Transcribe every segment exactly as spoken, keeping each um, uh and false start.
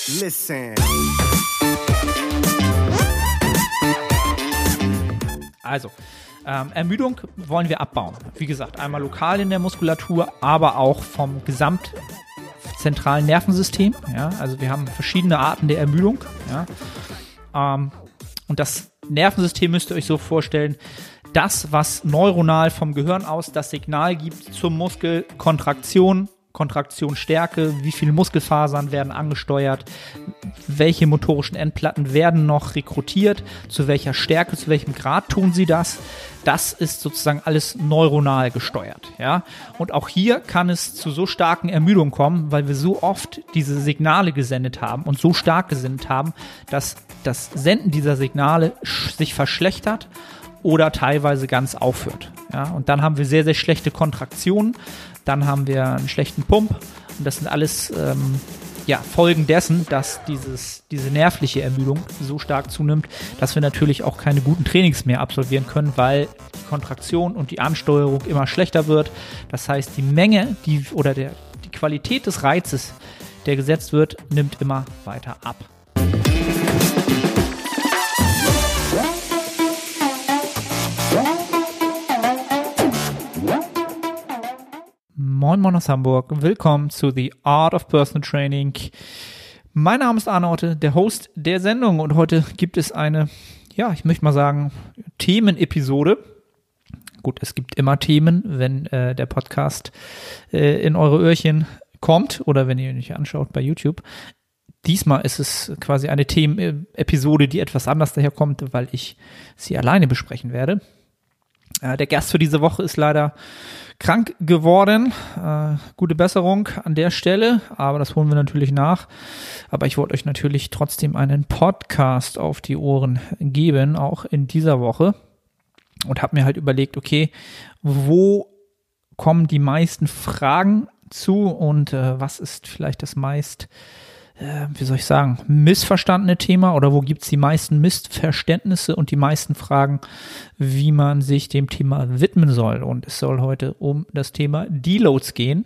Listen. Also, ähm, Ermüdung wollen wir abbauen. Wie gesagt, einmal lokal in der Muskulatur, aber auch vom gesamtzentralen Nervensystem. Ja? Also wir haben verschiedene Arten der Ermüdung. Ja? Ähm, und das Nervensystem müsst ihr euch so vorstellen, das, was neuronal vom Gehirn aus das Signal gibt zum Muskel, Kontraktion, Kontraktionsstärke, wie viele Muskelfasern werden angesteuert, welche motorischen Endplatten werden noch rekrutiert, zu welcher Stärke, zu welchem Grad tun sie das. Das ist sozusagen alles neuronal gesteuert. Ja? Und auch hier kann es zu so starken Ermüdungen kommen, weil wir so oft diese Signale gesendet haben und so stark gesendet haben, dass das Senden dieser Signale sich verschlechtert oder teilweise ganz aufhört. Ja? Und dann haben wir sehr, sehr schlechte Kontraktionen. Dann haben wir einen schlechten Pump und das sind alles ähm, ja, Folgen dessen, dass dieses, diese nervliche Ermüdung so stark zunimmt, dass wir natürlich auch keine guten Trainings mehr absolvieren können, weil die Kontraktion und die Ansteuerung immer schlechter wird. Das heißt, die Menge die, oder der, die Qualität des Reizes, der gesetzt wird, nimmt immer weiter ab. Moin Moin aus Hamburg, willkommen zu The Art of Personal Training. Mein Name ist Arne Otte, der Host der Sendung und heute gibt es eine, ja, ich möchte mal sagen, Themenepisode. Gut, es gibt immer Themen, wenn äh, der Podcast äh, in eure Öhrchen kommt oder wenn ihr ihn euch anschaut bei YouTube. Diesmal ist es quasi eine Themenepisode, die etwas anders daherkommt, weil ich sie alleine besprechen werde. Äh, der Gast für diese Woche ist leider krank geworden. Äh, gute Besserung an der Stelle, aber das holen wir natürlich nach. Aber ich wollte euch natürlich trotzdem einen Podcast auf die Ohren geben, auch in dieser Woche. Und habe mir halt überlegt, okay, wo kommen die meisten Fragen zu und äh, was ist vielleicht das meist, äh, wie soll ich sagen, missverstandene Thema oder wo gibt es die meisten Missverständnisse und die meisten Fragen, wie man sich dem Thema widmen soll. Und es soll heute um das Thema Deloads gehen.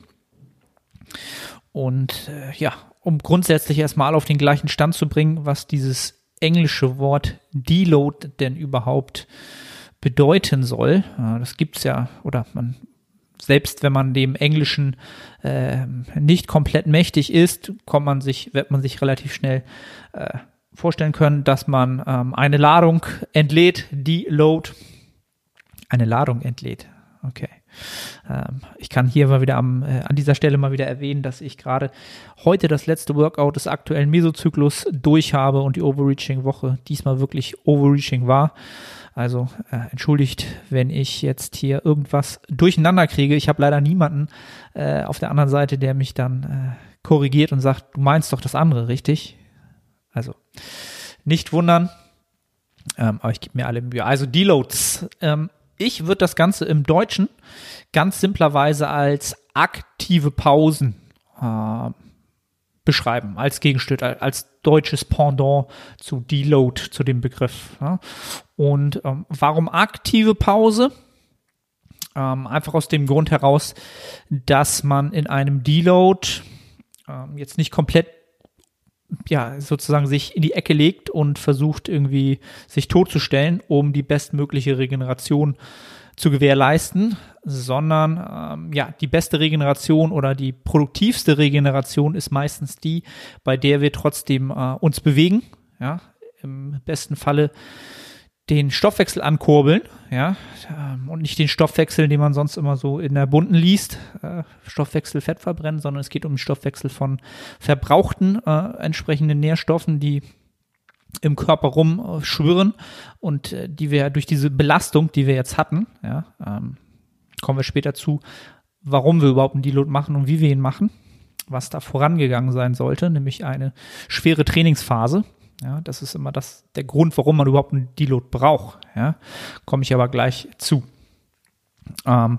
Und äh, ja, um grundsätzlich erstmal auf den gleichen Stand zu bringen, was dieses englische Wort Deload denn überhaupt bedeuten soll. Äh, das gibt's ja, oder man selbst wenn man dem Englischen äh, nicht komplett mächtig ist, kommt man sich, wird man sich relativ schnell äh, vorstellen können, dass man ähm, eine Ladung entlädt, Deload, eine Ladung entlädt. Okay. Ähm, ich kann hier mal wieder am, äh, an dieser Stelle mal wieder erwähnen, dass ich gerade heute das letzte Workout des aktuellen Mesozyklus durch habe und die Overreaching-Woche diesmal wirklich Overreaching war. Also äh, entschuldigt, wenn ich jetzt hier irgendwas durcheinander kriege. Ich habe leider niemanden äh, auf der anderen Seite, der mich dann äh, korrigiert und sagt, du meinst doch das andere, richtig? Also nicht wundern, ähm, aber ich gebe mir alle Mühe. Also Deloads. Ähm, ich würde das Ganze im Deutschen ganz simplerweise als aktive Pausen äh, beschreiben, als Gegenstück, als deutsches Pendant zu Deload, zu dem Begriff. Ja. Und ähm, warum aktive Pause? Ähm, einfach aus dem Grund heraus, dass man in einem Deload ähm, jetzt nicht komplett ja, sozusagen sich in die Ecke legt und versucht irgendwie sich totzustellen, um die bestmögliche Regeneration zu gewährleisten, sondern ähm, ja, die beste Regeneration oder die produktivste Regeneration ist meistens die, bei der wir trotzdem äh, uns bewegen, ja, im besten Falle den Stoffwechsel ankurbeln, ja, ähm, und nicht den Stoffwechsel, den man sonst immer so in der Bunten liest, äh, Stoffwechsel Fett verbrennen, sondern es geht um den Stoffwechsel von verbrauchten äh, entsprechenden Nährstoffen, die im Körper rumschwirren und äh, die wir durch diese Belastung, die wir jetzt hatten, ja, ähm, kommen wir später zu, warum wir überhaupt einen Deload machen und wie wir ihn machen, was da vorangegangen sein sollte, nämlich eine schwere Trainingsphase. Ja, das ist immer das, der Grund, warum man überhaupt einen Deload braucht. Ja, komme ich aber gleich zu. Ähm,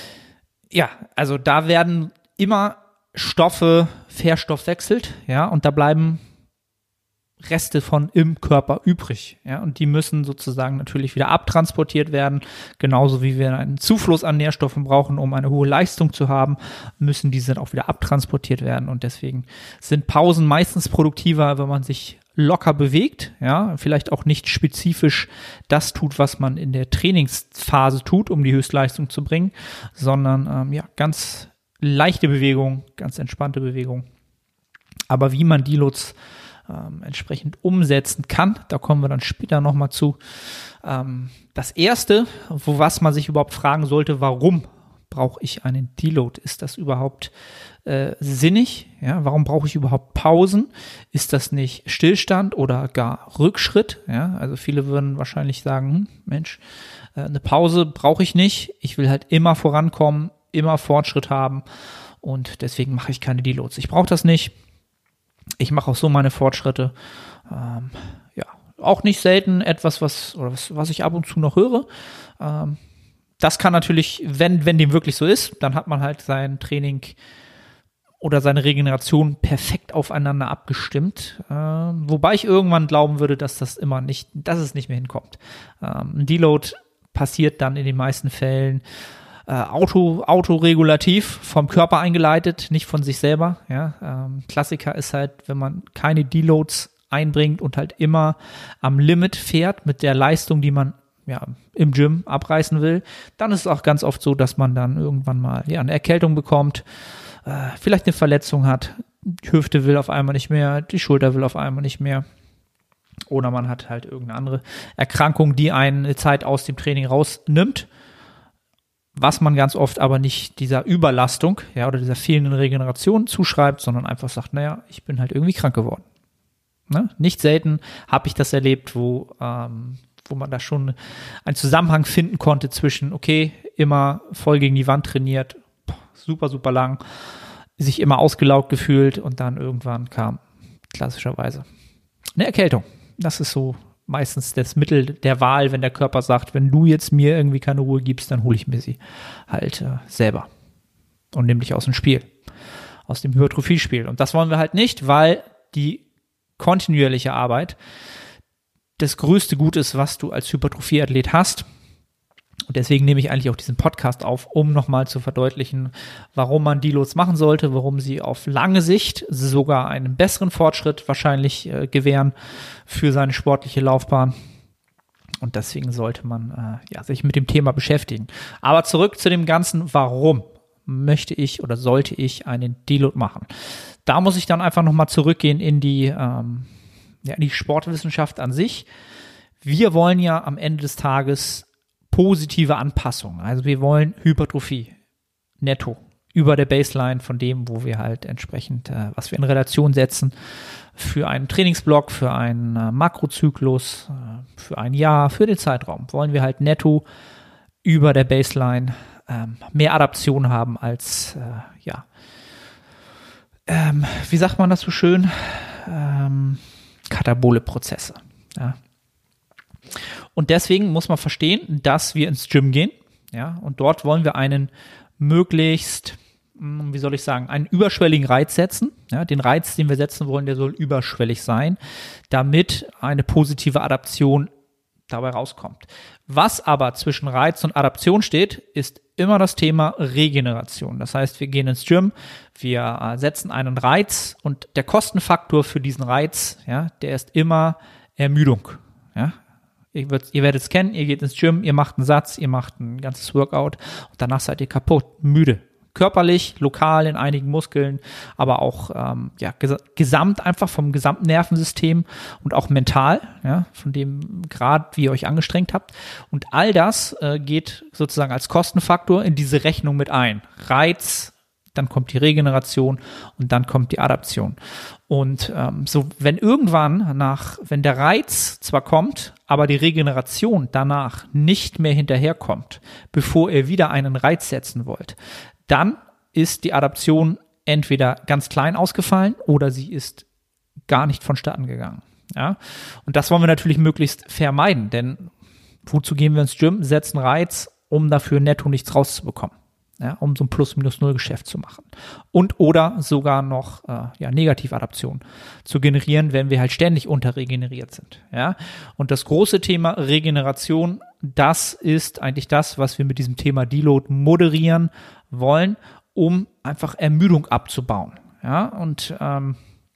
ja, also da werden immer Stoffe verstoffwechselt, ja, und da bleiben Reste von im Körper übrig. Ja, und die müssen sozusagen natürlich wieder abtransportiert werden. Genauso wie wir einen Zufluss an Nährstoffen brauchen, um eine hohe Leistung zu haben, müssen diese dann auch wieder abtransportiert werden. Und deswegen sind Pausen meistens produktiver, wenn man sich locker bewegt, ja, vielleicht auch nicht spezifisch das tut, was man in der Trainingsphase tut, um die Höchstleistung zu bringen, sondern ähm, ja, ganz leichte Bewegung, ganz entspannte Bewegung. Aber wie man Deloads ähm, entsprechend umsetzen kann, da kommen wir dann später nochmal zu. Ähm, das Erste, wo was man sich überhaupt fragen sollte, warum brauche ich einen Deload? Ist das überhaupt äh, sinnig? Ja, warum brauche ich überhaupt Pausen? Ist das nicht Stillstand oder gar Rückschritt? Ja, also viele würden wahrscheinlich sagen, hm, Mensch, äh, eine Pause brauche ich nicht. Ich will halt immer vorankommen, immer Fortschritt haben und deswegen mache ich keine Deloads. Ich brauche das nicht. Ich mache auch so meine Fortschritte. Ähm, ja, auch nicht selten etwas, was, oder was, was ich ab und zu noch höre. Ähm, das kann natürlich, wenn, wenn dem wirklich so ist, dann hat man halt sein Training oder seine Regeneration perfekt aufeinander abgestimmt. Ähm, wobei ich irgendwann glauben würde, dass das immer nicht, dass es nicht mehr hinkommt. Ähm, ein Deload passiert dann in den meisten Fällen Äh, Auto, autoregulativ vom Körper eingeleitet, nicht von sich selber. Ja, ähm, Klassiker ist halt, wenn man keine Deloads einbringt und halt immer am Limit fährt mit der Leistung, die man ja im Gym abreißen will, dann ist es auch ganz oft so, dass man dann irgendwann mal ja eine Erkältung bekommt, äh, vielleicht eine Verletzung hat, die Hüfte will auf einmal nicht mehr, die Schulter will auf einmal nicht mehr. Oder man hat halt irgendeine andere Erkrankung, die einen eine Zeit aus dem Training rausnimmt. Was man ganz oft aber nicht dieser Überlastung, ja, oder dieser fehlenden Regeneration zuschreibt, sondern einfach sagt, naja, ich bin halt irgendwie krank geworden. Ne? Nicht selten habe ich das erlebt, wo, ähm, wo man da schon einen Zusammenhang finden konnte zwischen, okay, immer voll gegen die Wand trainiert, super, super lang, sich immer ausgelaugt gefühlt und dann irgendwann kam klassischerweise eine Erkältung. Das ist so meistens das Mittel der Wahl, wenn der Körper sagt, wenn du jetzt mir irgendwie keine Ruhe gibst, dann hole ich mir sie halt äh, selber und nehme dich aus dem Spiel, aus dem Hypertrophie-Spiel. Und das wollen wir halt nicht, weil die kontinuierliche Arbeit das größte Gut ist, was du als Hypertrophie-Athlet hast. Und deswegen nehme ich eigentlich auch diesen Podcast auf, um nochmal zu verdeutlichen, warum man Deloads machen sollte, warum sie auf lange Sicht sogar einen besseren Fortschritt wahrscheinlich äh, gewähren für seine sportliche Laufbahn. Und deswegen sollte man äh, ja, sich mit dem Thema beschäftigen. Aber zurück zu dem Ganzen, warum möchte ich oder sollte ich einen Deload machen? Da muss ich dann einfach nochmal zurückgehen in die, ähm, ja, in die Sportwissenschaft an sich. Wir wollen ja am Ende des Tages positive Anpassung. Also wir wollen Hypertrophie netto über der Baseline von dem, wo wir halt entsprechend, äh, was wir in Relation setzen für einen Trainingsblock, für einen äh, Makrozyklus, äh, für ein Jahr, für den Zeitraum. Wollen wir halt netto über der Baseline ähm, mehr Adaption haben als, äh, ja, ähm, wie sagt man das so schön? Ähm, katabole Prozesse. Ja. Und deswegen muss man verstehen, dass wir ins Gym gehen, ja, und dort wollen wir einen möglichst, wie soll ich sagen, einen überschwelligen Reiz setzen. Ja, den Reiz, den wir setzen wollen, der soll überschwellig sein, damit eine positive Adaption dabei rauskommt. Was aber zwischen Reiz und Adaption steht, ist immer das Thema Regeneration. Das heißt, wir gehen ins Gym, wir setzen einen Reiz und der Kostenfaktor für diesen Reiz, ja, der ist immer Ermüdung, ja. Ihr, wird, ihr werdet es kennen, ihr geht ins Gym, ihr macht einen Satz, ihr macht ein ganzes Workout und danach seid ihr kaputt, müde. Körperlich, lokal in einigen Muskeln, aber auch ähm, ja, ges- gesamt einfach vom gesamten Nervensystem und auch mental, ja, von dem Grad, wie ihr euch angestrengt habt. Und all das äh, geht sozusagen als Kostenfaktor in diese Rechnung mit ein. Reiz, dann kommt die Regeneration und dann kommt die Adaption. Und ähm, so, wenn irgendwann nach, wenn der Reiz zwar kommt, aber die Regeneration danach nicht mehr hinterherkommt, bevor ihr wieder einen Reiz setzen wollt, dann ist die Adaption entweder ganz klein ausgefallen oder sie ist gar nicht vonstatten gegangen. Ja? Und das wollen wir natürlich möglichst vermeiden, denn wozu gehen wir ins Gym, setzen Reiz, um dafür netto nichts rauszubekommen. ja, um so ein Plus-Minus-Null-Geschäft zu machen. Und oder sogar noch äh, ja, Negativadaption zu generieren, wenn wir halt ständig unterregeneriert sind. Ja? Und das große Thema Regeneration, das ist eigentlich das, was wir mit diesem Thema Deload moderieren wollen, um einfach Ermüdung abzubauen. Ja? Und ähm,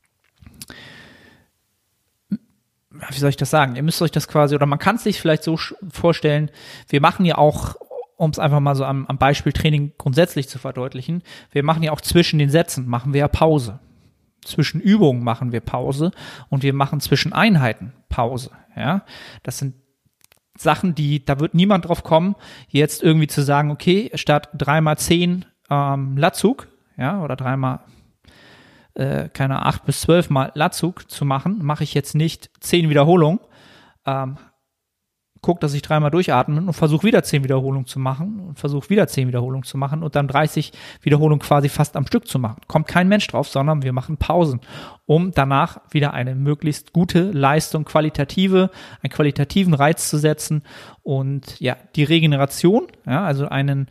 wie soll ich das sagen? Ihr müsst euch das quasi, oder man kann es sich vielleicht so vorstellen, wir machen ja auch, um es einfach mal so am, am Beispiel Training grundsätzlich zu verdeutlichen, wir machen ja auch zwischen den Sätzen, machen wir ja Pause. Zwischen Übungen machen wir Pause und wir machen zwischen Einheiten Pause. Ja? Das sind Sachen, die, da wird niemand drauf kommen, jetzt irgendwie zu sagen, okay, statt dreimal zehn ähm, Latzug, ja, oder dreimal Äh, keine acht bis zwölf Mal Latzug zu machen, mache ich jetzt nicht zehn Wiederholungen, ähm, guck, dass ich dreimal durchatme und versuche wieder zehn Wiederholungen zu machen und versuche wieder zehn Wiederholungen zu machen und dann dreißig Wiederholungen quasi fast am Stück zu machen. Kommt kein Mensch drauf, sondern wir machen Pausen, um danach wieder eine möglichst gute Leistung, qualitative, einen qualitativen Reiz zu setzen und ja, die Regeneration, ja, also einen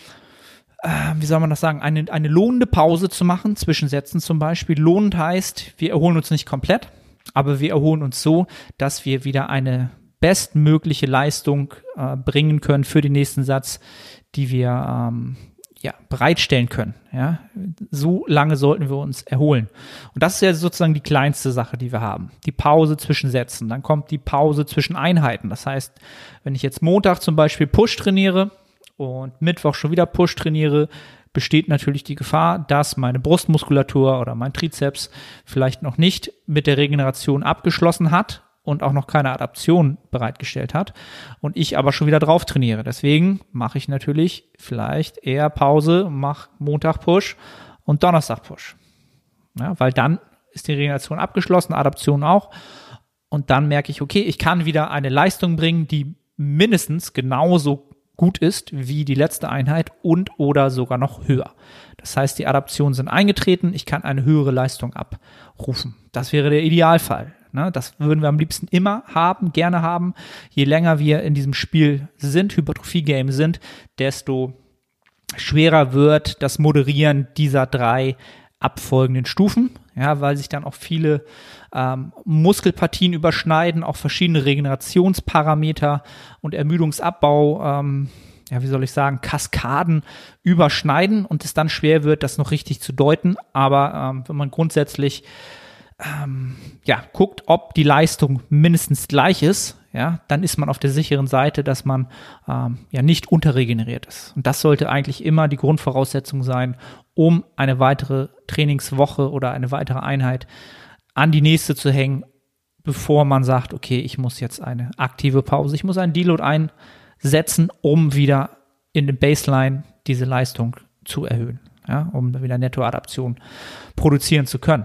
wie soll man das sagen, eine, eine lohnende Pause zu machen, zwischen Sätzen zum Beispiel. Lohnend heißt, wir erholen uns nicht komplett, aber wir erholen uns so, dass wir wieder eine bestmögliche Leistung äh, bringen können für den nächsten Satz, die wir ähm, ja, bereitstellen können. Ja? So lange sollten wir uns erholen. Und das ist ja sozusagen die kleinste Sache, die wir haben. Die Pause zwischen Sätzen. Dann kommt die Pause zwischen Einheiten. Das heißt, wenn ich jetzt Montag zum Beispiel Push trainiere, und Mittwoch schon wieder Push trainiere, besteht natürlich die Gefahr, dass meine Brustmuskulatur oder mein Trizeps vielleicht noch nicht mit der Regeneration abgeschlossen hat und auch noch keine Adaption bereitgestellt hat und ich aber schon wieder drauf trainiere. Deswegen mache ich natürlich vielleicht eher Pause, mache Montag Push und Donnerstag Push. Ja, weil dann ist die Regeneration abgeschlossen, Adaption auch. Und dann merke ich, okay, ich kann wieder eine Leistung bringen, die mindestens genauso gut ist wie die letzte Einheit und oder sogar noch höher. Das heißt, die Adaptionen sind eingetreten, ich kann eine höhere Leistung abrufen. Das wäre der Idealfall. Ne? Das würden wir am liebsten immer haben, gerne haben. Je länger wir in diesem Spiel sind, Hypertrophie-Game sind, desto schwerer wird das Moderieren dieser drei abfolgenden Stufen, ja, weil sich dann auch viele ähm, Muskelpartien überschneiden, auch verschiedene Regenerationsparameter und Ermüdungsabbau, ähm, ja, wie soll ich sagen, Kaskaden überschneiden und es dann schwer wird, das noch richtig zu deuten. Aber ähm, wenn man grundsätzlich ähm, ja, guckt, ob die Leistung mindestens gleich ist, ja, dann ist man auf der sicheren Seite, dass man ähm, ja nicht unterregeneriert ist. Und das sollte eigentlich immer die Grundvoraussetzung sein, um eine weitere Trainingswoche oder eine weitere Einheit an die nächste zu hängen, bevor man sagt, okay, ich muss jetzt eine aktive Pause, ich muss einen Deload einsetzen, um wieder in den Baseline diese Leistung zu erhöhen, ja, um wieder Nettoadaption produzieren zu können.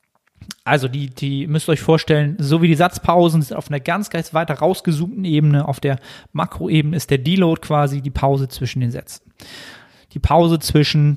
Also die, die müsst ihr euch vorstellen, so wie die Satzpausen sind auf einer ganz, ganz weiter rausgezoomten Ebene, auf der Makroebene ist der Deload quasi die Pause zwischen den Sätzen. Die Pause zwischen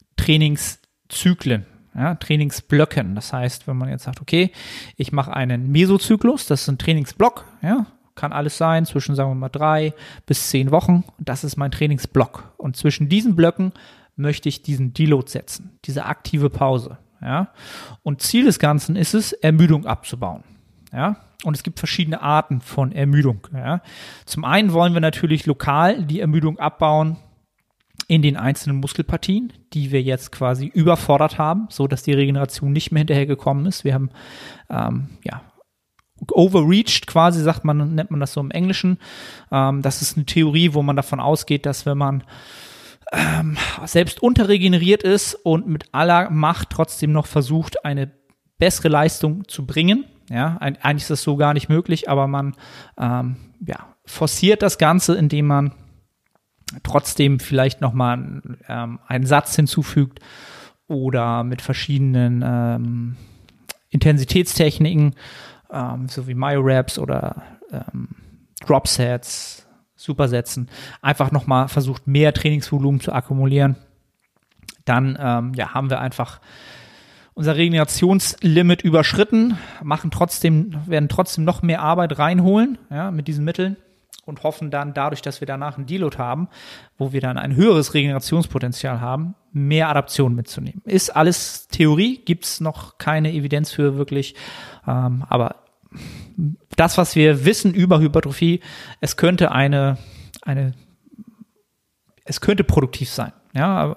Trainingszyklen, ja, Trainingsblöcken. Das heißt, wenn man jetzt sagt, okay, ich mache einen Mesozyklus, das ist ein Trainingsblock, ja, kann alles sein, zwischen, sagen wir mal, drei bis zehn Wochen. Das ist mein Trainingsblock. Und zwischen diesen Blöcken möchte ich diesen Deload setzen, diese aktive Pause. Ja, und Ziel des Ganzen ist es, Ermüdung abzubauen. Ja, und es gibt verschiedene Arten von Ermüdung. Ja, zum einen wollen wir natürlich lokal die Ermüdung abbauen in den einzelnen Muskelpartien, die wir jetzt quasi überfordert haben, so dass die Regeneration nicht mehr hinterhergekommen ist. Wir haben, ähm, ja, overreached quasi, sagt man, nennt man das so im Englischen. Ähm, das ist eine Theorie, wo man davon ausgeht, dass wenn man Ähm, selbst unterregeneriert ist und mit aller Macht trotzdem noch versucht, eine bessere Leistung zu bringen. Ja, eigentlich ist das so gar nicht möglich, aber man ähm, ja, forciert das Ganze, indem man trotzdem vielleicht nochmal ähm, einen Satz hinzufügt oder mit verschiedenen ähm, Intensitätstechniken, ähm, so wie Myo-Reps oder ähm, Drop-Sets, Supersätzen, einfach nochmal versucht, mehr Trainingsvolumen zu akkumulieren. Dann ähm, ja, haben wir einfach unser Regenerationslimit überschritten, machen trotzdem, werden trotzdem noch mehr Arbeit reinholen, ja, mit diesen Mitteln und hoffen dann dadurch, dass wir danach einen Deload haben, wo wir dann ein höheres Regenerationspotenzial haben, mehr Adaption mitzunehmen. Ist alles Theorie, gibt es noch keine Evidenz für wirklich, ähm, aber das, was wir wissen über Hypertrophie, es könnte eine, eine, es könnte produktiv sein. Ja, aber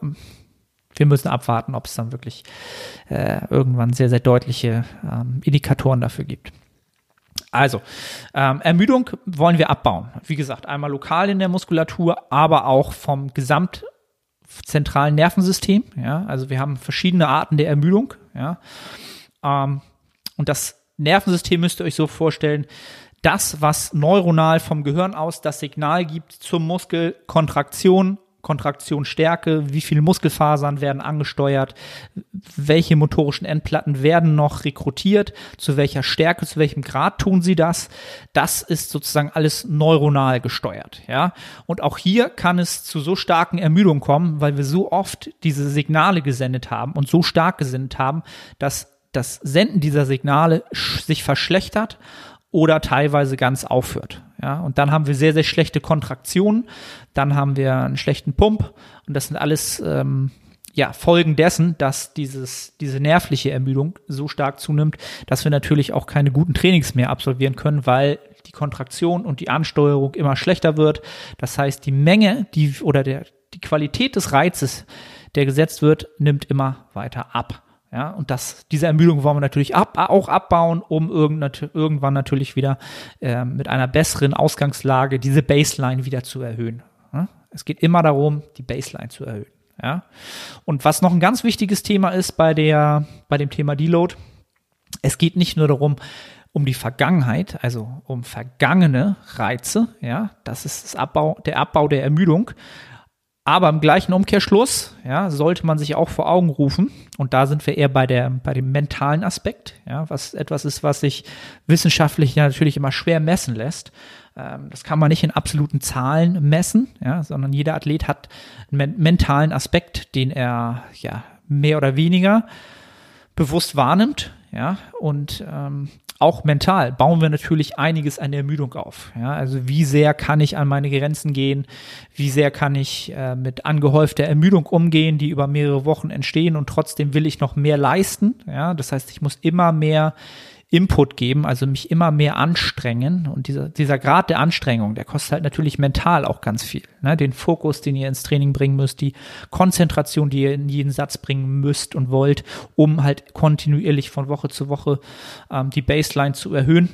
wir müssen abwarten, ob es dann wirklich äh, irgendwann sehr, sehr deutliche ähm, Indikatoren dafür gibt. Also, ähm, Ermüdung wollen wir abbauen. Wie gesagt, einmal lokal in der Muskulatur, aber auch vom gesamtzentralen Nervensystem. Ja, also wir haben verschiedene Arten der Ermüdung. Ja, ähm, und das Nervensystem müsst ihr euch so vorstellen, das, was neuronal vom Gehirn aus das Signal gibt zum Muskel, Kontraktion, Kontraktionsstärke, wie viele Muskelfasern werden angesteuert, welche motorischen Endplatten werden noch rekrutiert, zu welcher Stärke, zu welchem Grad tun sie das. Das ist sozusagen alles neuronal gesteuert, ja. Und auch hier kann es zu so starken Ermüdungen kommen, weil wir so oft diese Signale gesendet haben und so stark gesendet haben, dass das Senden dieser Signale sich verschlechtert oder teilweise ganz aufhört. Ja, und dann haben wir sehr, sehr schlechte Kontraktionen, dann haben wir einen schlechten Pump und das sind alles ähm, ja, Folgen dessen, dass dieses, diese nervliche Ermüdung so stark zunimmt, dass wir natürlich auch keine guten Trainings mehr absolvieren können, weil die Kontraktion und die Ansteuerung immer schlechter wird. Das heißt, die Menge die oder der, die Qualität des Reizes, der gesetzt wird, nimmt immer weiter ab. Ja, und das, diese Ermüdung wollen wir natürlich ab, auch abbauen, um irgend, irgendwann natürlich wieder äh, mit einer besseren Ausgangslage diese Baseline wieder zu erhöhen. Ja? Es geht immer darum, die Baseline zu erhöhen. Ja? Und was noch ein ganz wichtiges Thema ist bei der, bei dem Thema Deload, es geht nicht nur darum, um die Vergangenheit, also um vergangene Reize, ja, das ist das Abbau, der Abbau der Ermüdung. Aber im gleichen Umkehrschluss, ja, sollte man sich auch vor Augen rufen, und da sind wir eher bei der, bei dem mentalen Aspekt, ja, was etwas ist, was sich wissenschaftlich ja natürlich immer schwer messen lässt. Ähm, das kann man nicht in absoluten Zahlen messen, ja, sondern jeder Athlet hat einen men- mentalen Aspekt, den er, ja, mehr oder weniger bewusst wahrnimmt, ja, und ähm, auch mental bauen wir natürlich einiges an der Ermüdung auf. Ja, also wie sehr kann ich an meine Grenzen gehen? Wie sehr kann ich äh, mit angehäufter Ermüdung umgehen, die über mehrere Wochen entstehen, und trotzdem will ich noch mehr leisten? Ja, das heißt, ich muss immer mehr Input geben, also mich immer mehr anstrengen, und dieser, dieser Grad der Anstrengung, der kostet halt natürlich mental auch ganz viel. Ne? Den Fokus, den ihr ins Training bringen müsst, die Konzentration, die ihr in jeden Satz bringen müsst und wollt, um halt kontinuierlich von Woche zu Woche ähm, die Baseline zu erhöhen.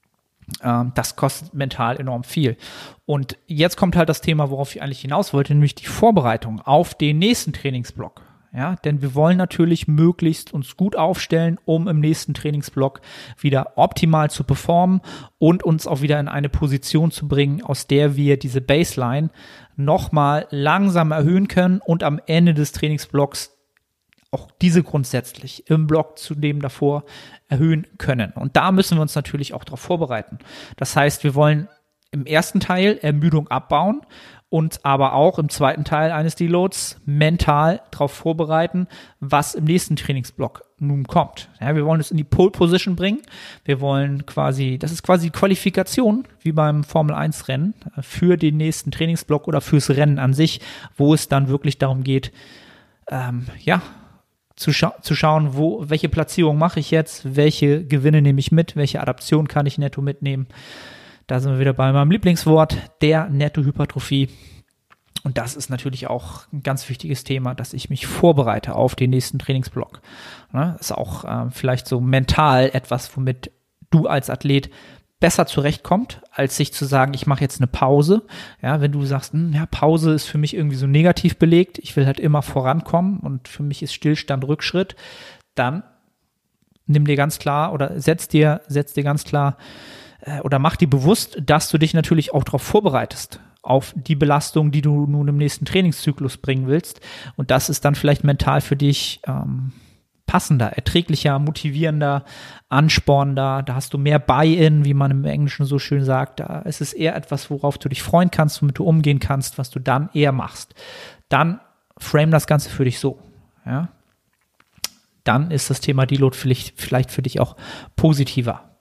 Ähm, das kostet mental enorm viel. Und jetzt kommt halt das Thema, worauf ich eigentlich hinaus wollte, nämlich die Vorbereitung auf den nächsten Trainingsblock. Ja, denn wir wollen natürlich möglichst uns gut aufstellen, um im nächsten Trainingsblock wieder optimal zu performen und uns auch wieder in eine Position zu bringen, aus der wir diese Baseline nochmal langsam erhöhen können und am Ende des Trainingsblocks auch diese grundsätzlich im Block zu dem davor erhöhen können. Und da müssen wir uns natürlich auch darauf vorbereiten. Das heißt, wir wollen im ersten Teil Ermüdung abbauen und aber auch im zweiten Teil eines Deloads mental darauf vorbereiten, was im nächsten Trainingsblock nun kommt. Ja, wir wollen es in die Pole Position bringen. Wir wollen quasi, das ist quasi Qualifikation, wie beim Formel eins Rennen, für den nächsten Trainingsblock oder fürs Rennen an sich, wo es dann wirklich darum geht, ähm, ja, zu, scha- zu schauen, wo, welche Platzierung mache ich jetzt, welche Gewinne nehme ich mit, welche Adaption kann ich netto mitnehmen. Da sind wir wieder bei meinem Lieblingswort, der Nettohypertrophie. Und das ist natürlich auch ein ganz wichtiges Thema, dass ich mich vorbereite auf den nächsten Trainingsblock. Das ist auch äh, vielleicht so mental etwas, womit du als Athlet besser zurechtkommst, als sich zu sagen, ich mache jetzt eine Pause. Ja, wenn du sagst, hm, ja, Pause ist für mich irgendwie so negativ belegt, ich will halt immer vorankommen und für mich ist Stillstand Rückschritt, dann nimm dir ganz klar oder setz dir, setz dir ganz klar oder mach dir bewusst, dass du dich natürlich auch darauf vorbereitest, auf die Belastung, die du nun im nächsten Trainingszyklus bringen willst. Und das ist dann vielleicht mental für dich ähm, passender, erträglicher, motivierender, anspornender. Da hast du mehr Buy-in, wie man im Englischen so schön sagt. Da ist es eher etwas, worauf du dich freuen kannst, womit du umgehen kannst, was du dann eher machst. Dann frame das Ganze für dich so. Ja? Dann ist das Thema Deload vielleicht, vielleicht für dich auch positiver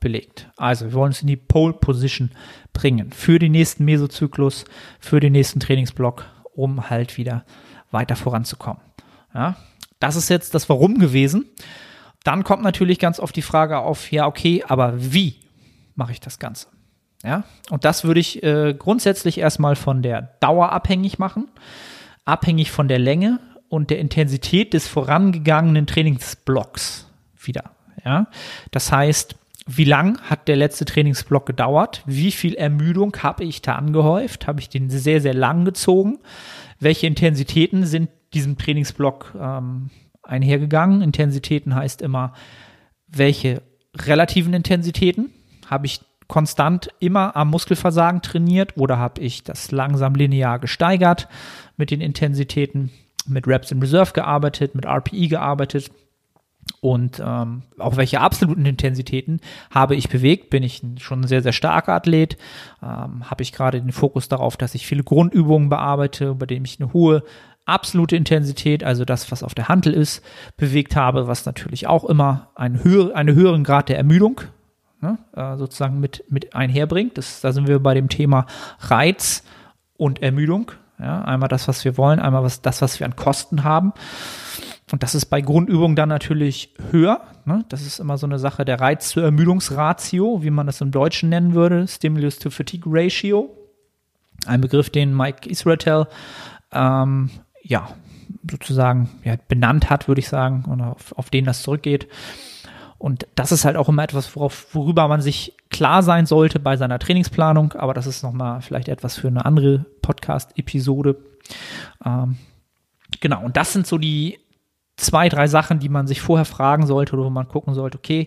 belegt. Also wir wollen uns in die Pole Position bringen für den nächsten Mesozyklus, für den nächsten Trainingsblock, um halt wieder weiter voranzukommen. Ja, das ist jetzt das Warum gewesen. Dann kommt natürlich ganz oft die Frage auf, ja okay, aber wie mache ich das Ganze? Ja, und das würde ich äh, grundsätzlich erstmal von der Dauer abhängig machen, abhängig von der Länge und der Intensität des vorangegangenen Trainingsblocks wieder. Ja, das heißt, wie lang hat der letzte Trainingsblock gedauert? Wie viel Ermüdung habe ich da angehäuft? Habe ich den sehr, sehr lang gezogen? Welche Intensitäten sind diesem Trainingsblock ähm, einhergegangen? Intensitäten heißt immer, welche relativen Intensitäten habe ich konstant immer am Muskelversagen trainiert oder habe ich das langsam linear gesteigert mit den Intensitäten, mit Reps in Reserve gearbeitet, mit R P E gearbeitet und ähm, auch welche absoluten Intensitäten habe ich bewegt? Bin ich schon ein sehr, sehr starker Athlet? Ähm, habe ich gerade den Fokus darauf, dass ich viele Grundübungen bearbeite, bei denen ich eine hohe absolute Intensität, also das, was auf der Hantel ist, bewegt habe, was natürlich auch immer einen, höher, einen höheren Grad der Ermüdung ne, äh, sozusagen mit, mit einherbringt. Das, da sind wir bei dem Thema Reiz und Ermüdung. Ja, einmal das, was wir wollen, einmal was, das, was wir an Kosten haben. Und das ist bei Grundübungen dann natürlich höher. Ne? Das ist immer so eine Sache der Reiz-zu-Ermüdungsratio, wie man das im Deutschen nennen würde, Stimulus-to-Fatigue-Ratio. Ein Begriff, den Mike Israetel ähm, ja, sozusagen ja, benannt hat, würde ich sagen, und auf, auf den das zurückgeht. Und das ist halt auch immer etwas, worauf, worüber man sich klar sein sollte bei seiner Trainingsplanung, aber das ist nochmal vielleicht etwas für eine andere Podcast-Episode. Ähm, genau, und das sind so die zwei, drei Sachen, die man sich vorher fragen sollte oder wo man gucken sollte, okay,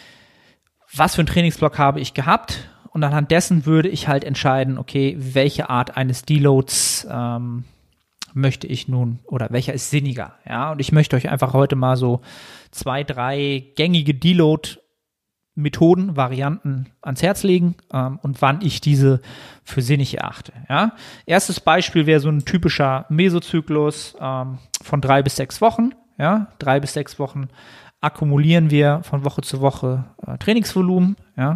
was für einen Trainingsblock habe ich gehabt? Und anhand dessen würde ich halt entscheiden, okay, welche Art eines Deloads ähm, möchte ich nun oder welcher ist sinniger, ja, und ich möchte euch einfach heute mal so zwei, drei gängige Deload-Methoden, Varianten ans Herz legen ähm, und wann ich diese für sinnig erachte, ja. Erstes Beispiel wäre so ein typischer Mesozyklus ähm, von drei bis sechs Wochen, ja, drei bis sechs Wochen akkumulieren wir von Woche zu Woche äh, Trainingsvolumen, ja.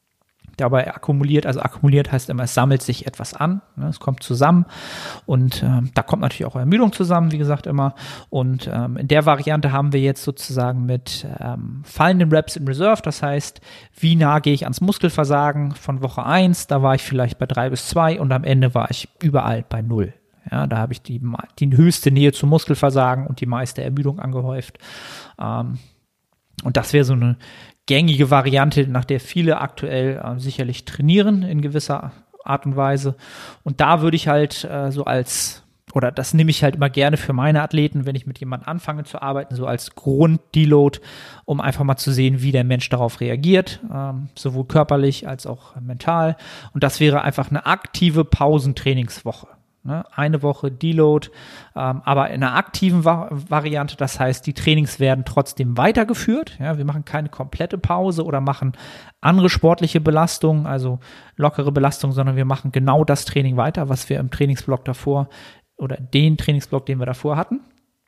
Dabei akkumuliert, also akkumuliert heißt immer, es sammelt sich etwas an, ne, es kommt zusammen und ähm, da kommt natürlich auch Ermüdung zusammen, wie gesagt immer. Und ähm, in der Variante haben wir jetzt sozusagen mit ähm, fallenden Reps in Reserve, das heißt, wie nah gehe ich ans Muskelversagen von Woche eins, da war ich vielleicht bei drei bis zwei und am Ende war ich überall bei null. Ja, da habe ich die, die höchste Nähe zum Muskelversagen und die meiste Ermüdung angehäuft. Ähm, und das wäre so eine gängige Variante, nach der viele aktuell äh, sicherlich trainieren in gewisser Art und Weise. Und da würde ich halt äh, so als, oder das nehme ich halt immer gerne für meine Athleten, wenn ich mit jemandem anfange zu arbeiten, so als Grund-Deload, um einfach mal zu sehen, wie der Mensch darauf reagiert, ähm, sowohl körperlich als auch mental. Und das wäre einfach eine aktive Pausentrainingswoche. Ne? Eine Woche Deload, ähm, aber in einer aktiven Va- Variante, das heißt, die Trainings werden trotzdem weitergeführt. Ja? Wir machen keine komplette Pause oder machen andere sportliche Belastungen, also lockere Belastungen, sondern wir machen genau das Training weiter, was wir im Trainingsblock davor oder den Trainingsblock, den wir davor hatten.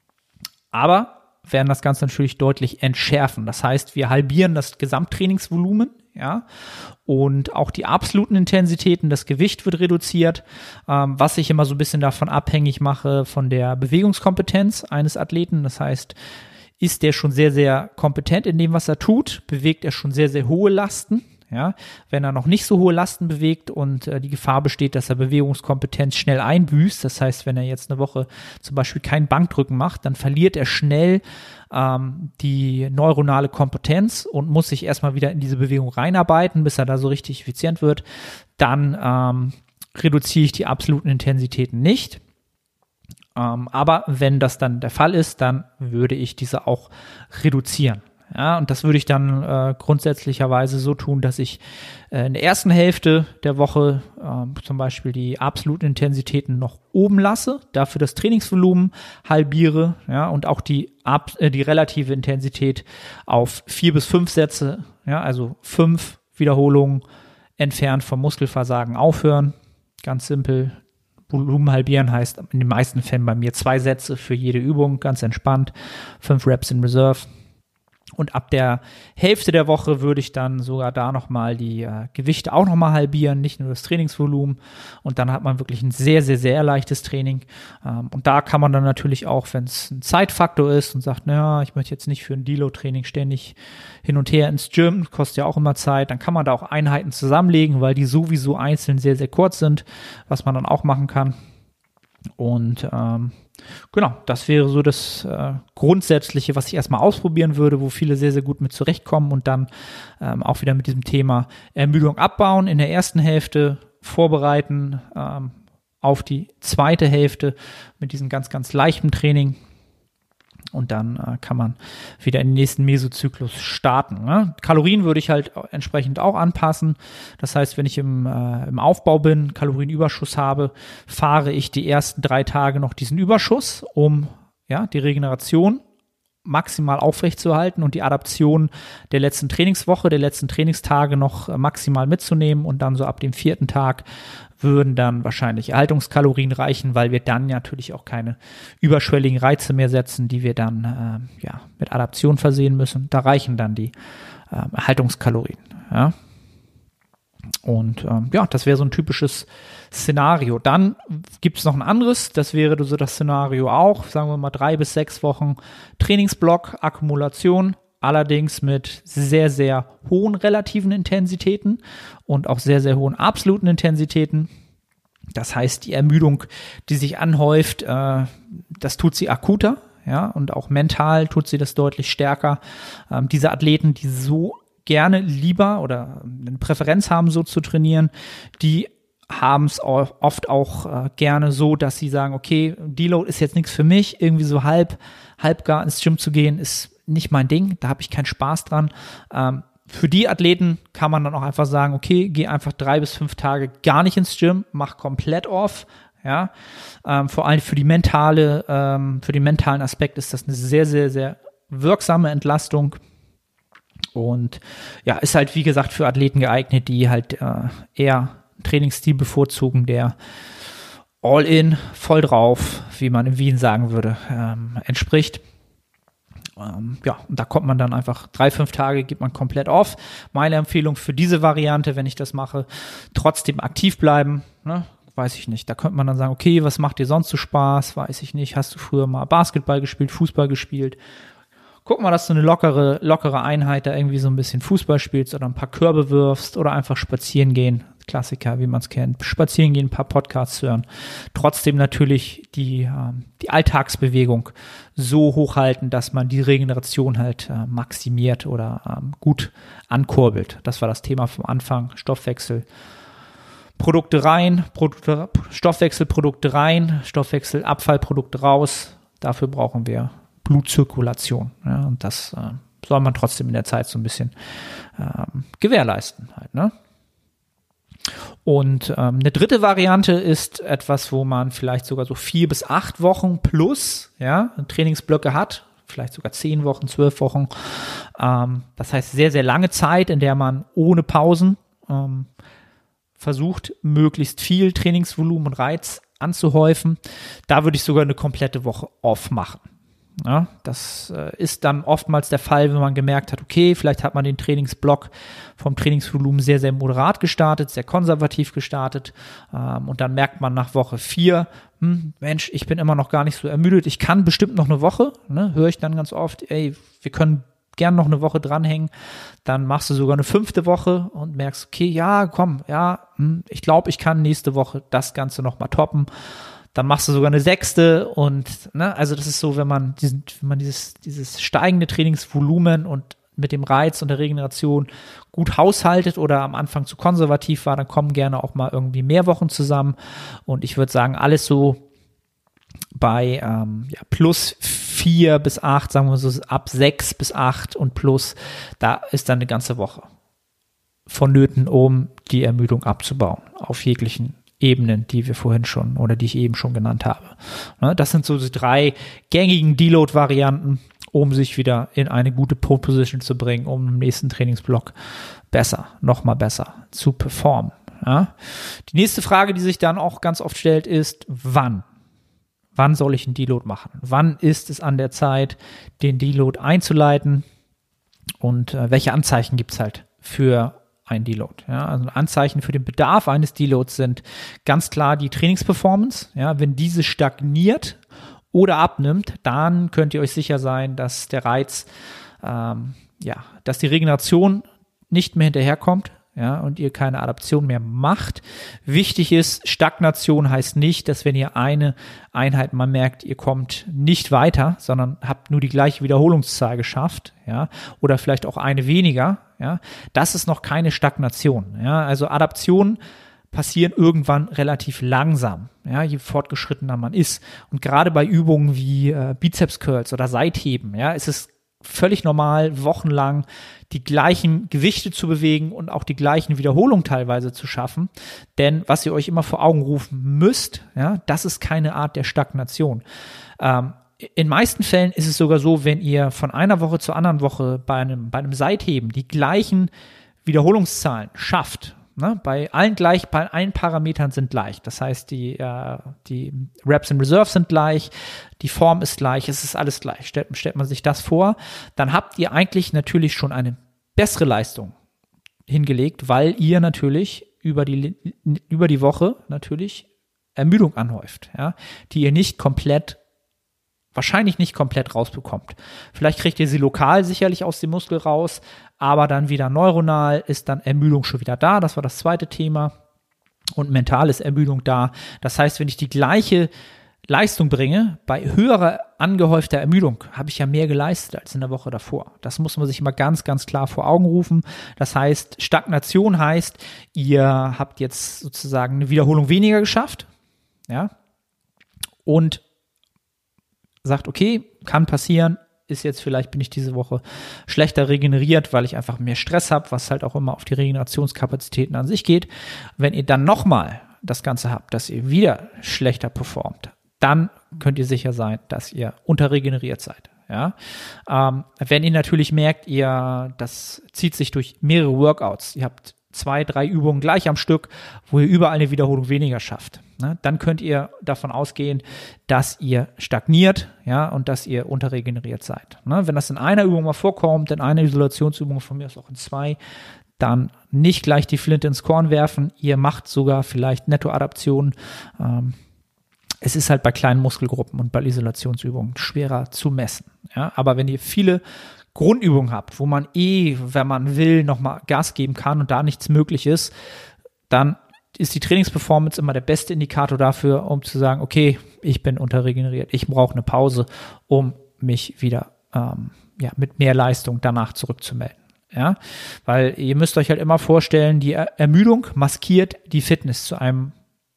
Aber werden das Ganze natürlich deutlich entschärfen. Das heißt, wir halbieren das Gesamttrainingsvolumen, ja, und auch die absoluten Intensitäten, das Gewicht wird reduziert, ähm, was ich immer so ein bisschen davon abhängig mache von der Bewegungskompetenz eines Athleten. Das heißt, ist der schon sehr, sehr kompetent in dem, was er tut, bewegt er schon sehr, sehr hohe Lasten. Ja, wenn er noch nicht so hohe Lasten bewegt und äh, die Gefahr besteht, dass er Bewegungskompetenz schnell einbüßt, das heißt, wenn er jetzt eine Woche zum Beispiel kein Bankdrücken macht, dann verliert er schnell ähm, die neuronale Kompetenz und muss sich erstmal wieder in diese Bewegung reinarbeiten, bis er da so richtig effizient wird. Dann ähm, reduziere ich die absoluten Intensitäten nicht. Ähm, aber wenn das dann der Fall ist, dann würde ich diese auch reduzieren. Ja, und das würde ich dann äh, grundsätzlicherweise so tun, dass ich äh, in der ersten Hälfte der Woche äh, zum Beispiel die absoluten Intensitäten noch oben lasse, dafür das Trainingsvolumen halbiere, ja, und auch die, ab, äh, die relative Intensität auf vier bis fünf Sätze, ja, also fünf Wiederholungen entfernt vom Muskelversagen aufhören. Ganz simpel. Volumen halbieren heißt in den meisten Fällen bei mir zwei Sätze für jede Übung, ganz entspannt, fünf Reps in Reserve. Und ab der Hälfte der Woche würde ich dann sogar da nochmal die äh, Gewichte auch nochmal halbieren, nicht nur das Trainingsvolumen. Und dann hat man wirklich ein sehr, sehr, sehr leichtes Training. Ähm, und da kann man dann natürlich auch, wenn es ein Zeitfaktor ist und sagt, naja, ich möchte jetzt nicht für ein Deload-Training ständig hin und her ins Gym, kostet ja auch immer Zeit, dann kann man da auch Einheiten zusammenlegen, weil die sowieso einzeln sehr, sehr kurz sind, was man dann auch machen kann. Und ähm, genau, das wäre so das äh, Grundsätzliche, was ich erstmal ausprobieren würde, wo viele sehr, sehr gut mit zurechtkommen und dann ähm, auch wieder mit diesem Thema Ermüdung abbauen, in der ersten Hälfte vorbereiten ähm, auf die zweite Hälfte mit diesem ganz, ganz leichten Training. Und dann äh, kann man wieder in den nächsten Mesozyklus starten. Ne? Kalorien würde ich halt entsprechend auch anpassen. Das heißt, wenn ich im, äh, im Aufbau bin, Kalorienüberschuss habe, fahre ich die ersten drei Tage noch diesen Überschuss, um ja, die Regeneration maximal aufrechtzuerhalten und die Adaption der letzten Trainingswoche, der letzten Trainingstage noch äh, maximal mitzunehmen. Und dann so ab dem vierten Tag würden dann wahrscheinlich Erhaltungskalorien reichen, weil wir dann natürlich auch keine überschwelligen Reize mehr setzen, die wir dann äh, ja, mit Adaption versehen müssen. Da reichen dann die äh, Erhaltungskalorien. Ja. Und ähm, ja, das wäre so ein typisches Szenario. Dann gibt es noch ein anderes, das wäre so das Szenario auch, sagen wir mal drei bis sechs Wochen Trainingsblock, Akkumulation, allerdings mit sehr, sehr hohen relativen Intensitäten und auch sehr, sehr hohen absoluten Intensitäten. Das heißt, die Ermüdung, die sich anhäuft, äh, das tut sie akuter, ja, und auch mental tut sie das deutlich stärker. Ähm, diese Athleten, die so gerne lieber oder eine Präferenz haben, so zu trainieren, die haben es oft auch äh, gerne so, dass sie sagen, okay, Deload ist jetzt nichts für mich, irgendwie so halb, halb gar ins Gym zu gehen, ist nicht mein Ding, da habe ich keinen Spaß dran. Ähm, für die Athleten kann man dann auch einfach sagen, okay, geh einfach drei bis fünf Tage gar nicht ins Gym, mach komplett off, ja. Ähm, vor allem für die mentale, ähm, für den mentalen Aspekt ist das eine sehr, sehr, sehr wirksame Entlastung. Und ja, ist halt, wie gesagt, für Athleten geeignet, die halt äh, eher einen Trainingsstil bevorzugen, der all in, voll drauf, wie man in Wien sagen würde, ähm, entspricht. Ähm, ja, und da kommt man dann einfach drei, fünf Tage, gibt man komplett off. Meine Empfehlung für diese Variante, wenn ich das mache, trotzdem aktiv bleiben, ne? Weiß ich nicht. Da könnte man dann sagen, okay, was macht dir sonst so Spaß? Weiß ich nicht. Hast du früher mal Basketball gespielt, Fußball gespielt? Guck mal, dass du eine lockere, lockere Einheit da irgendwie so ein bisschen Fußball spielst oder ein paar Körbe wirfst oder einfach spazieren gehen. Klassiker, wie man es kennt. Spazieren gehen, ein paar Podcasts hören. Trotzdem natürlich die, ähm, die Alltagsbewegung so hochhalten, dass man die Regeneration halt äh, maximiert oder ähm, gut ankurbelt. Das war das Thema vom Anfang. Stoffwechsel. Produkte rein, Produkte, Stoffwechselprodukte rein, Stoffwechselabfallprodukte raus. Dafür brauchen wir Blutzirkulation. Ja, und das äh, soll man trotzdem in der Zeit so ein bisschen ähm, gewährleisten halt, ne? Und ähm, eine dritte Variante ist etwas, wo man vielleicht sogar so vier bis acht Wochen plus, ja, Trainingsblöcke hat, vielleicht sogar zehn Wochen, zwölf Wochen. Ähm, das heißt sehr, sehr lange Zeit, in der man ohne Pausen ähm, versucht, möglichst viel Trainingsvolumen und Reiz anzuhäufen. Da würde ich sogar eine komplette Woche off machen. Ja, das äh, ist dann oftmals der Fall, wenn man gemerkt hat, okay, vielleicht hat man den Trainingsblock vom Trainingsvolumen sehr, sehr moderat gestartet, sehr konservativ gestartet, ähm, und dann merkt man nach Woche vier, hm, Mensch, ich bin immer noch gar nicht so ermüdet, ich kann bestimmt noch eine Woche, ne, höre ich dann ganz oft, ey, wir können gern noch eine Woche dranhängen, dann machst du sogar eine fünfte Woche und merkst, okay, ja, komm, ja, hm, ich glaube, ich kann nächste Woche das Ganze noch mal toppen. Dann machst du sogar eine sechste und, ne, also das ist so, wenn man diesen, wenn man dieses, dieses steigende Trainingsvolumen und mit dem Reiz und der Regeneration gut haushaltet oder am Anfang zu konservativ war, dann kommen gerne auch mal irgendwie mehr Wochen zusammen. Und ich würde sagen, alles so bei ähm, ja, plus vier bis acht, sagen wir so ab sechs bis acht und plus, da ist dann eine ganze Woche vonnöten, um die Ermüdung abzubauen auf jeglichen Ebenen, die wir vorhin schon oder die ich eben schon genannt habe. Das sind so die drei gängigen Deload-Varianten, um sich wieder in eine gute Pole-Position zu bringen, um im nächsten Trainingsblock besser, nochmal besser zu performen. Ja. Die nächste Frage, die sich dann auch ganz oft stellt, ist, wann? Wann soll ich einen Deload machen? Wann ist es an der Zeit, den Deload einzuleiten? Und äh, welche Anzeichen gibt es halt für ein Deload? Ja, also Anzeichen für den Bedarf eines Deloads sind ganz klar die Trainingsperformance. Ja, wenn diese stagniert oder abnimmt, dann könnt ihr euch sicher sein, dass der Reiz, ähm, ja, dass die Regeneration nicht mehr hinterherkommt. Ja, und ihr keine Adaption mehr macht. Wichtig ist, Stagnation heißt nicht, dass wenn ihr eine Einheit mal merkt, ihr kommt nicht weiter, sondern habt nur die gleiche Wiederholungszahl geschafft, ja, oder vielleicht auch eine weniger, ja, das ist noch keine Stagnation, ja, also Adaptionen passieren irgendwann relativ langsam, ja, je fortgeschrittener man ist. Und gerade bei Übungen wie äh, Bizeps Curls oder Seitheben, ja, ist es völlig normal, wochenlang die gleichen Gewichte zu bewegen und auch die gleichen Wiederholungen teilweise zu schaffen. Denn was ihr euch immer vor Augen rufen müsst, ja, das ist keine Art der Stagnation. Ähm, in meisten Fällen ist es sogar so, wenn ihr von einer Woche zur anderen Woche bei einem, bei einem Seitheben die gleichen Wiederholungszahlen schafft, ne, bei allen gleich, bei allen Parametern sind gleich. Das heißt, die, äh, die Reps in Reserve sind gleich, die Form ist gleich, es ist alles gleich. Stellt, stellt man sich das vor, dann habt ihr eigentlich natürlich schon eine bessere Leistung hingelegt, weil ihr natürlich über die, über die Woche natürlich Ermüdung anhäuft, ja, die ihr nicht komplett, wahrscheinlich nicht komplett rausbekommt. Vielleicht kriegt ihr sie lokal sicherlich aus dem Muskel raus, aber dann wieder neuronal ist dann Ermüdung schon wieder da. Das war das zweite Thema. Und mental ist Ermüdung da. Das heißt, wenn ich die gleiche Leistung bringe, bei höherer angehäufter Ermüdung habe ich ja mehr geleistet als in der Woche davor. Das muss man sich immer ganz, ganz klar vor Augen rufen. Das heißt, Stagnation heißt, ihr habt jetzt sozusagen eine Wiederholung weniger geschafft, ja, und sagt, okay, kann passieren, ist jetzt vielleicht, bin ich diese Woche schlechter regeneriert, weil ich einfach mehr Stress habe, was halt auch immer auf die Regenerationskapazitäten an sich geht. Wenn ihr dann nochmal das Ganze habt, dass ihr wieder schlechter performt, dann könnt ihr sicher sein, dass ihr unterregeneriert seid. Ja? Ähm, wenn ihr natürlich merkt, ihr, das zieht sich durch mehrere Workouts, ihr habt zwei, drei Übungen gleich am Stück, wo ihr überall eine Wiederholung weniger schafft, ne? Dann könnt ihr davon ausgehen, dass ihr stagniert, ja, und dass ihr unterregeneriert seid. Ne? Wenn das in einer Übung mal vorkommt, in einer Isolationsübung, von mir aus auch in zwei, dann nicht gleich die Flinte ins Korn werfen. Ihr macht sogar vielleicht Nettoadaptionen. Ähm, es ist halt bei kleinen Muskelgruppen und bei Isolationsübungen schwerer zu messen. Ja? Aber wenn ihr viele Grundübungen habt, wo man eh, wenn man will, nochmal Gas geben kann und da nichts möglich ist, dann ist die Trainingsperformance immer der beste Indikator dafür, um zu sagen, okay, ich bin unterregeneriert, ich brauche eine Pause, um mich wieder ähm, ja, mit mehr Leistung danach zurückzumelden. Ja? Weil ihr müsst euch halt immer vorstellen, die er- Ermüdung maskiert die Fitness zu einem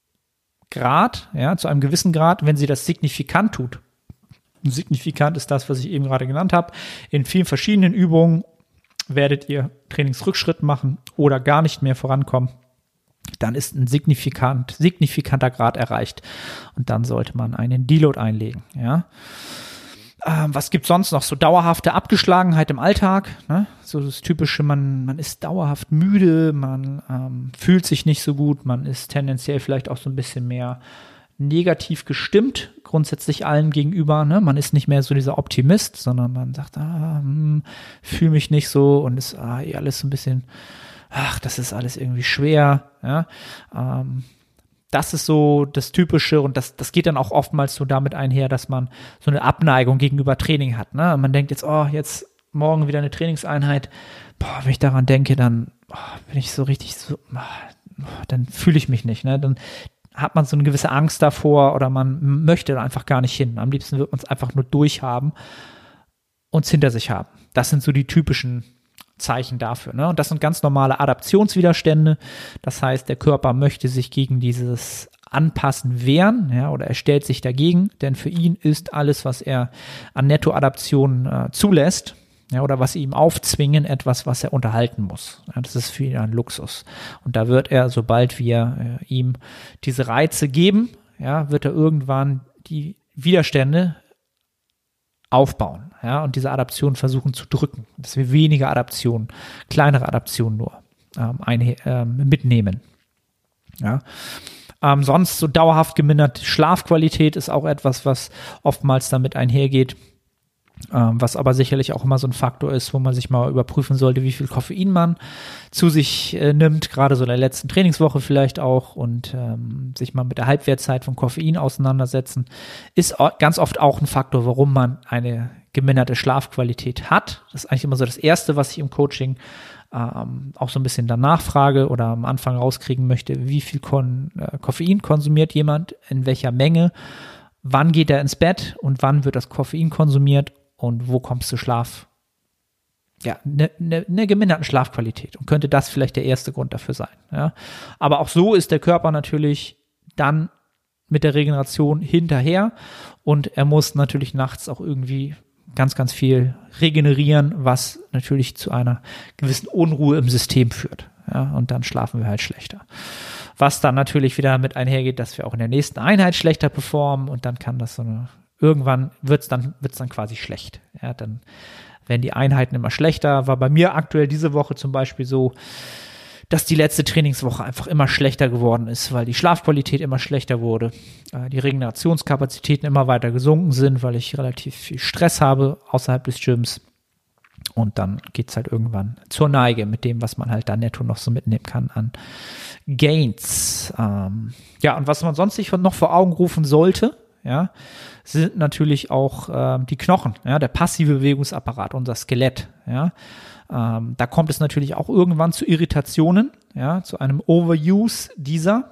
Grad, ja, zu einem gewissen Grad, wenn sie das signifikant tut. Signifikant ist das, was ich eben gerade genannt habe. In vielen verschiedenen Übungen werdet ihr Trainingsrückschritt machen oder gar nicht mehr vorankommen. Dann ist ein signifikant, signifikanter Grad erreicht und dann sollte man einen Deload einlegen. Ja. Ähm, was gibt sonst noch? So dauerhafte Abgeschlagenheit im Alltag. Ne? So das Typische, man, man ist dauerhaft müde, man ähm, fühlt sich nicht so gut, man ist tendenziell vielleicht auch so ein bisschen mehr negativ gestimmt, grundsätzlich allen gegenüber. Ne? Man ist nicht mehr so dieser Optimist, sondern man sagt, ah, hm, fühle mich nicht so und ist ah, eh alles so ein bisschen, ach, das ist alles irgendwie schwer. Ja? Ähm, das ist so das Typische und das, das geht dann auch oftmals so damit einher, dass man so eine Abneigung gegenüber Training hat. Ne? Man denkt jetzt, oh, jetzt morgen wieder eine Trainingseinheit. Boah, wenn ich daran denke, dann oh, bin ich so richtig so, oh, dann fühle ich mich nicht. Ne? Dann hat man so eine gewisse Angst davor oder man möchte da einfach gar nicht hin. Am liebsten wird man es einfach nur durchhaben und es hinter sich haben. Das sind so die typischen Zeichen dafür. Ne? Und das sind ganz normale Adaptionswiderstände. Das heißt, der Körper möchte sich gegen dieses Anpassen wehren, ja, oder er stellt sich dagegen, denn für ihn ist alles, was er an Nettoadaption äh, zulässt, ja, oder was sie ihm aufzwingen, etwas, was er unterhalten muss. Ja, das ist für ihn ein Luxus. Und da wird er, sobald wir äh, ihm diese Reize geben, ja, wird er irgendwann die Widerstände aufbauen, ja, und diese Adaption versuchen zu drücken, dass wir weniger Adaptionen, kleinere Adaptionen nur ähm, ein, ähm, mitnehmen. Ja. Ähm, sonst so dauerhaft geminderte Schlafqualität ist auch etwas, was oftmals damit einhergeht. Ähm, was aber sicherlich auch immer so ein Faktor ist, wo man sich mal überprüfen sollte, wie viel Koffein man zu sich äh, nimmt, gerade so in der letzten Trainingswoche vielleicht auch, und ähm, sich mal mit der Halbwertszeit von Koffein auseinandersetzen, ist o- ganz oft auch ein Faktor, warum man eine geminderte Schlafqualität hat. Das ist eigentlich immer so das Erste, was ich im Coaching ähm, auch so ein bisschen danach frage oder am Anfang rauskriegen möchte, wie viel Kon- äh, Koffein konsumiert jemand, in welcher Menge, wann geht er ins Bett und wann wird das Koffein konsumiert und wo kommst du Schlaf? Ja, eine ne, ne geminderten Schlafqualität, und könnte das vielleicht der erste Grund dafür sein. Ja? Aber auch so ist der Körper natürlich dann mit der Regeneration hinterher, und er muss natürlich nachts auch irgendwie ganz, ganz viel regenerieren, was natürlich zu einer gewissen Unruhe im System führt. Ja? Und dann schlafen wir halt schlechter. Was dann natürlich wieder mit einhergeht, dass wir auch in der nächsten Einheit schlechter performen, und dann kann das so eine, irgendwann wird's dann, wird's dann quasi schlecht. Ja, dann werden die Einheiten immer schlechter. War bei mir aktuell diese Woche zum Beispiel so, dass die letzte Trainingswoche einfach immer schlechter geworden ist, weil die Schlafqualität immer schlechter wurde, äh, die Regenerationskapazitäten immer weiter gesunken sind, weil ich relativ viel Stress habe außerhalb des Gyms. Und dann geht's halt irgendwann zur Neige mit dem, was man halt da netto noch so mitnehmen kann an Gains. Ähm, ja, und was man sonst sich noch vor Augen rufen sollte, ja, sind natürlich auch ähm, die Knochen, ja, der passive Bewegungsapparat, unser Skelett, ja. Ähm, da kommt es natürlich auch irgendwann zu Irritationen, ja, zu einem Overuse dieser.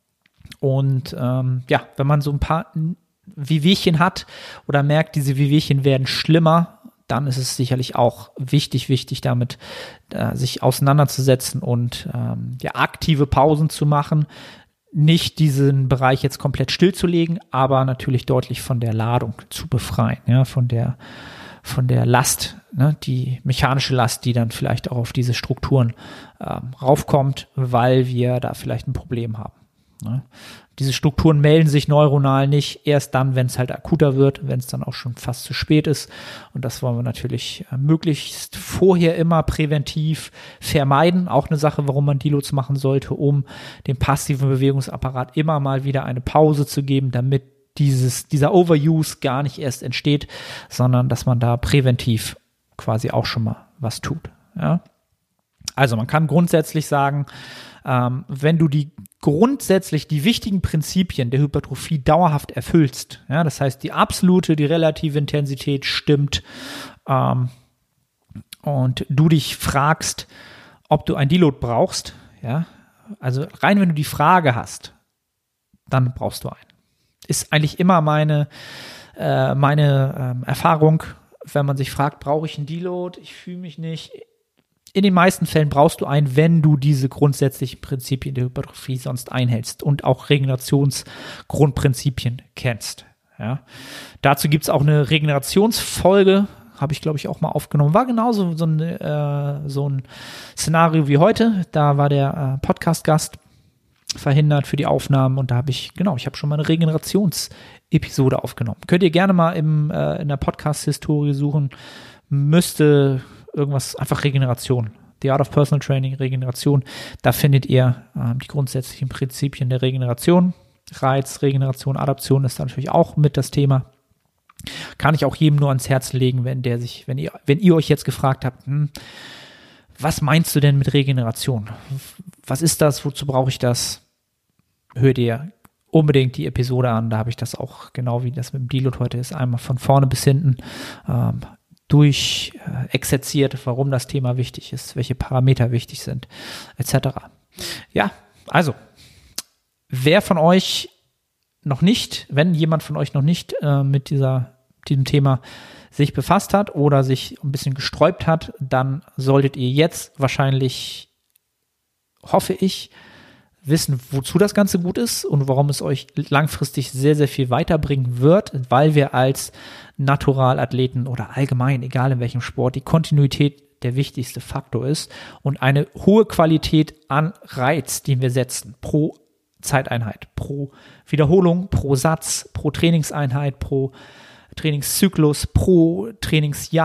Und ähm, ja, wenn man so ein paar Wehwehchen hat oder merkt, diese Wehwehchen werden schlimmer, dann ist es sicherlich auch wichtig, wichtig damit äh, sich auseinanderzusetzen und ähm, ja, aktive Pausen zu machen. Nicht diesen Bereich jetzt komplett stillzulegen, aber natürlich deutlich von der Ladung zu befreien, ja, von der, von der Last, ne, die mechanische Last, die dann vielleicht auch auf diese Strukturen ähm, raufkommt, weil wir da vielleicht ein Problem haben. Ne. Diese Strukturen melden sich neuronal nicht erst dann, wenn es halt akuter wird, wenn es dann auch schon fast zu spät ist. Und das wollen wir natürlich äh, möglichst vorher immer präventiv vermeiden. Auch eine Sache, warum man Deloads machen sollte, um dem passiven Bewegungsapparat immer mal wieder eine Pause zu geben, damit dieses, dieser Overuse gar nicht erst entsteht, sondern dass man da präventiv quasi auch schon mal was tut. Ja? Also man kann grundsätzlich sagen, ähm, wenn du die grundsätzlich die wichtigen Prinzipien der Hypertrophie dauerhaft erfüllst, ja, das heißt, die absolute, die relative Intensität stimmt, ähm, und du dich fragst, ob du ein Deload brauchst, ja, also rein, wenn du die Frage hast, dann brauchst du einen. Ist eigentlich immer meine, äh, meine ähm, Erfahrung, wenn man sich fragt, brauche ich einen Deload? Ich fühle mich nicht. In den meisten Fällen brauchst du einen, wenn du diese grundsätzlichen Prinzipien der Hypertrophie sonst einhältst und auch Regenerationsgrundprinzipien kennst. Ja. Dazu gibt es auch eine Regenerationsfolge, habe ich glaube ich auch mal aufgenommen. War genauso so ein, äh, so ein Szenario wie heute. Da war der äh, Podcast-Gast verhindert für die Aufnahmen, und da habe ich, genau, ich habe schon mal eine Regenerationsepisode aufgenommen. Könnt ihr gerne mal im, äh, in der Podcast-Historie suchen. Müsste irgendwas, einfach Regeneration. The Art of Personal Training, Regeneration. Da findet ihr ähm, die grundsätzlichen Prinzipien der Regeneration. Reiz, Regeneration, Adaption ist da natürlich auch mit das Thema. Kann ich auch jedem nur ans Herz legen, wenn der sich, wenn ihr, wenn ihr euch jetzt gefragt habt, hm, was meinst du denn mit Regeneration? Was ist das? Wozu brauche ich das? Hört ihr unbedingt die Episode an. Da habe ich das auch, genau wie das mit dem Deload heute ist, einmal von vorne bis hinten ähm, durch äh, exerziert, warum das Thema wichtig ist, welche Parameter wichtig sind, et cetera. Ja, also, wer von euch noch nicht, wenn jemand von euch noch nicht äh, mit dieser, diesem Thema sich befasst hat oder sich ein bisschen gesträubt hat, dann solltet ihr jetzt wahrscheinlich, hoffe ich, wissen, wozu das Ganze gut ist und warum es euch langfristig sehr, sehr viel weiterbringen wird, weil wir als Naturalathleten oder allgemein, egal in welchem Sport, die Kontinuität der wichtigste Faktor ist und eine hohe Qualität an Reiz, den wir setzen, pro Zeiteinheit, pro Wiederholung, pro Satz, pro Trainingseinheit, pro Trainingszyklus, pro Trainingsjahr,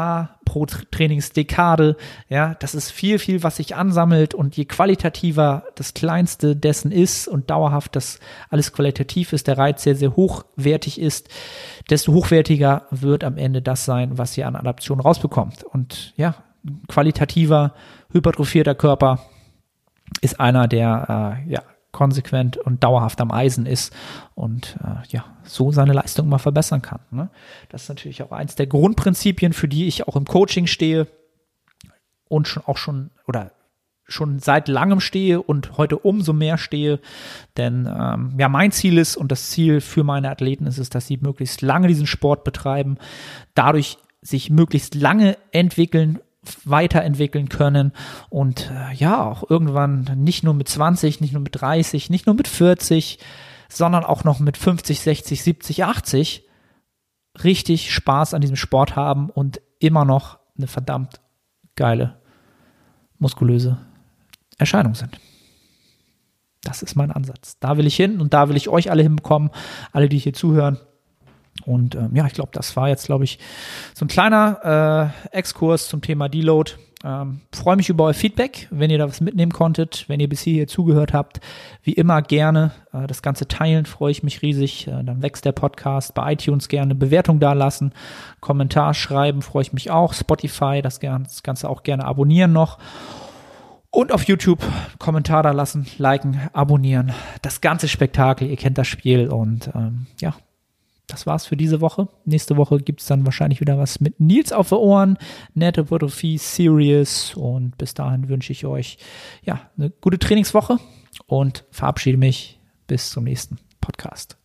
pro Trainingsdekade. Ja, das ist viel, viel, was sich ansammelt, und je qualitativer das Kleinste dessen ist und dauerhaft das alles qualitativ ist, der Reiz sehr, sehr hochwertig ist, desto hochwertiger wird am Ende das sein, was ihr an Adaption rausbekommt. Und ja, ein qualitativer, hypertrophierter Körper ist einer, der äh, ja konsequent und dauerhaft am Eisen ist und äh, ja, so seine Leistung mal verbessern kann. Ne? Das ist natürlich auch eins der Grundprinzipien, für die ich auch im Coaching stehe und schon auch schon oder schon seit langem stehe und heute umso mehr stehe, denn ähm, ja, mein Ziel ist und das Ziel für meine Athleten ist es, dass sie möglichst lange diesen Sport betreiben, dadurch sich möglichst lange entwickeln, weiterentwickeln können und äh, ja, auch irgendwann nicht nur mit zwanzig, nicht nur mit dreißig, nicht nur mit vierzig, sondern auch noch mit fünfzig, sechzig, siebzig, achtzig richtig Spaß an diesem Sport haben und immer noch eine verdammt geile, muskulöse Erscheinung sind. Das ist mein Ansatz. Da will ich hin und da will ich euch alle hinbekommen, alle, die hier zuhören. Und ähm, ja, ich glaube, das war jetzt, glaube ich, so ein kleiner äh, Exkurs zum Thema Deload. Ähm, freue mich über euer Feedback, wenn ihr da was mitnehmen konntet, wenn ihr bis hierher zugehört habt. Wie immer gerne äh, das Ganze teilen, freue ich mich riesig. Äh, dann wächst der Podcast. Bei iTunes gerne Bewertung dalassen, Kommentar schreiben, freue ich mich auch. Spotify, das, gern, das Ganze auch gerne abonnieren noch. Und auf YouTube Kommentar da lassen, liken, abonnieren. Das ganze Spektakel, ihr kennt das Spiel. Und ähm, ja, das war's für diese Woche. Nächste Woche gibt's dann wahrscheinlich wieder was mit Nils auf den Ohren. Nette Hypertrophie Series. Und bis dahin wünsche ich euch ja eine gute Trainingswoche und verabschiede mich bis zum nächsten Podcast.